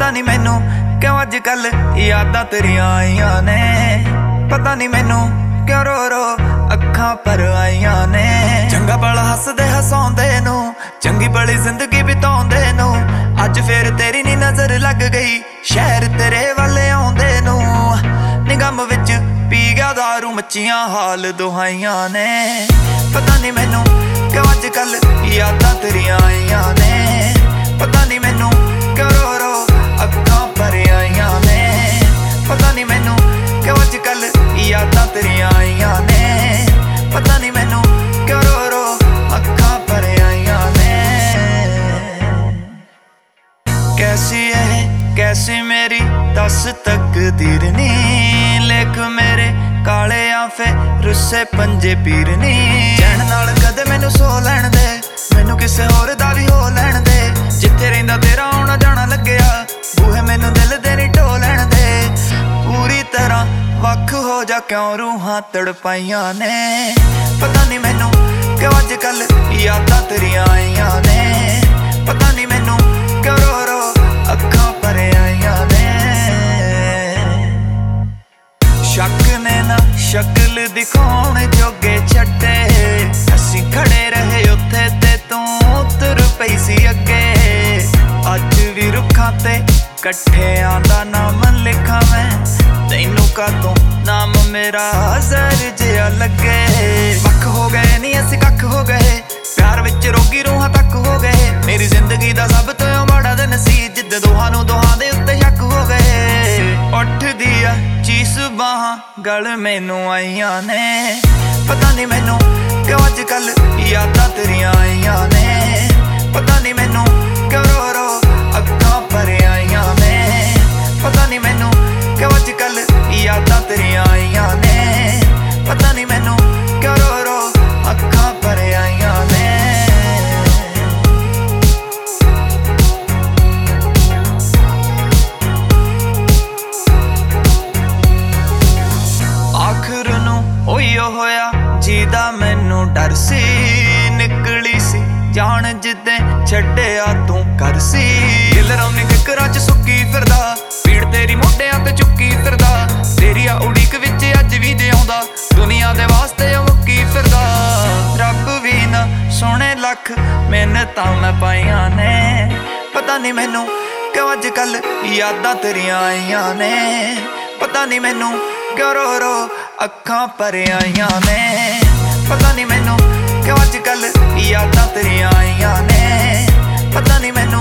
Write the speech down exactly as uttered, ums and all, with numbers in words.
पता नहीं मैनू क्यों अज कल यादां तेरियां आईयां ने। पता नहीं मैनू क्यों रो रो अखां पर आईयां ने। चंगा भला हसदे हसाउंदे नू, चंगी भली जिंदगी बिताउंदे नू, अज फिर तेरी नी नजर लग गई शहर तेरे वाले आउंदे नू। निगम विच पी गया दारू मच्छियां हाल दुहाइयां ने। पता नहीं मैनू क्यों अज कल यादां तेरियां आईयां ने। पता नहीं मैनू क्यों रो रो अखां पर आईयां ने। पता नहीं मैनू क्यों अज कल यादां तेरियां आईयां ने। पता नहीं मैनू क्यों रो रो अखां पर आईयां ने। कैसी है कैसी मेरी दस तकदीर नी, लेख मेरे काले आफे रुस्से पंजे पीरनी। चैन नाल कदे मैनू सो लैण दे, मैनू किसे होर दा भी हो लैण दे। जिथे रहिंदा तेरा आउणा जाना लग्गिया, बूहे मैनू दिल दे नी ढो लैण दे। पूरी तरह वख हो जा क्यों रूहां तड़पाइयां ने। पता नहीं मैनू क्यों अज कल यादां तेरियां आईयां ने। पता नहीं मैनू क्यों रो रो अखां पर आईयां ने। शक ने ना शक्ल दिखाउण जोगे छड्डे, असीं खड़े रहे उत्थे ते तूं तुर पई सी अगे। अज भी रुखां ते कट्ठियां दा नाम लिखां मैं, तैनू कातों नाम मेरा जहर जिहा लगे। वख हो गए नी असीं कख हो गए, प्यार विच रोगी रूहां तक हो गए। मेरी जिंदगी दा सब तो माड़ा दिन सी, जिद्द दोहां नू दोहां दे उत्ते शक हो गए। उठदी आ चीस बाहां गल मैनू आईयां ने। पता नहीं मैनू क्यों अज कल यादां तेरियां आईयां ने। पता नहीं मैनू क्यों रो रो अखां पर आईयां ने। पता नहीं मैनू क्यों अज कल यादां तेरियां आईयां ने। पता नहीं मैनू क्यों रो रो अखां पर आईयां ने। आखिर नू ओहियो होया जीदा मैनू डर सी, निकली सी जान जिद्दे छड्डिया तू कर सी। दिल रौनी फिकरां च सुक्की फिरदा, पीड़ तेरी मोढियां ते चुक्की फिरदा। तेरी आ उड़ीक विच अज भी जिउंदा, दुनिया दे वास्ते मुक्की फिरदा। रब भी ना सोने लख मिन्नतां मैं पाईयां ने। पता नहीं मैनू क्यों अज कल यादां तेरियां आईयां ने। पता नहीं मैनू क्यों रो रो अखां पर आईयां ने। पता नहीं मैनू क्यों अज कल यादां तेरियां आईयां ने। पता नहीं मैनू